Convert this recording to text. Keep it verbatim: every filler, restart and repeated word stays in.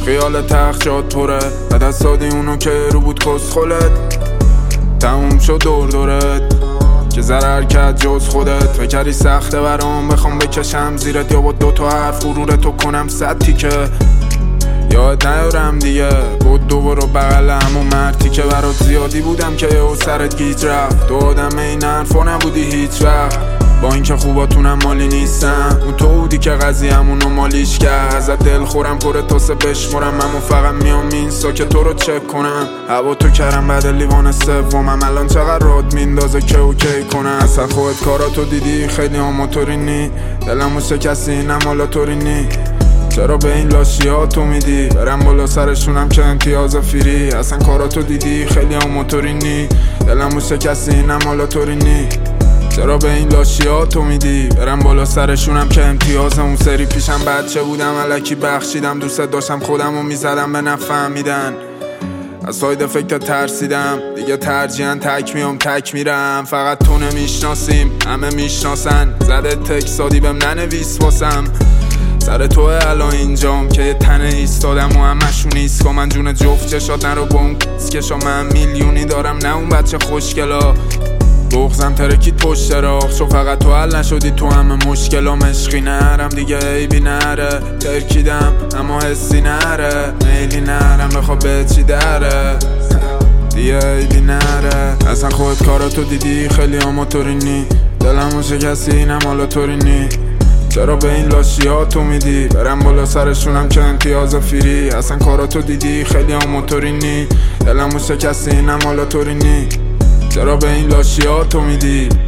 خیال تخت جات پره و دست دادی اونو که رو بود کس خولت تموم شد دور دورت که ضرر کرد جز خودت. فکری سخته برام بخوام بکشم زیرت یا با دوتا حرف غرورتو کنم صد تیکه یاد نیارم دیگه. بود دو برو بغل همون مرتی که برات زیادی بودم که او سرت گیج رفت. تو آدم این حرفا نبودی هیچ وقت با اینکه خوباتونم مالی نیستم. اون تو بودی که قضیه‌مونو مالیش کرد. ازت دل خورم پر تاسه بشمرم اما فقط میام اینستا که تو رو چک کنم. هوا تو کردم بعد لیوان سومم الان چقدر راد میندازه که اوکی کنم. اصلا خودت کاراتو دیدی خیلی آماتورینی دلمو شکستی نمالاتورینی. چرا به این لاشیا تو میدی برم بالا سرشونم که امتیاز فیری. اصلا کاراتو دیدی خیلی آماتورینی دلمو شکستی نمالاتورینی. چرا به این لاشیا تو میدی برم بالا سرشونم که امتیاز. اون سری پیشم بچه بودم الکی بخشیدم دوست داشتم خودمو میزدم به نفهمیدن. از ساید فکر ترسیدم دیگه ترجیحاً تک میام تک میرم. فقط تو نمیشناسیم همه میشناسن زده تکسادی بهم ننویس واسم. سر توه الان اینجام که یه تنه ایستادم و همشون ایسکا. من جون جفت چشات نرو با اون کسکشا. من میلیونی دارم نه اون بچه خوشگلا. بغزم ترکید پشت راخ شو فقط تو حل نشدی تو همه مشکلام. عشقی نرم دیگه عیبی نره ترکیدم اما حسی نره. میلی نرم بخواب به چی دره دیگه عیبی نره. اصلا خودت کاراتو دیدی خیلی آماتورینی دلمو شکستی نمالاتورینی. چرا به این لاشیا تو میدی برم بالا سرشونم که امتیاز فیری. اصلا کاراتو دیدی خیلی آماتورینی دلمو شکستی نمالاتورینی. چرا به این لاشیا تو میدی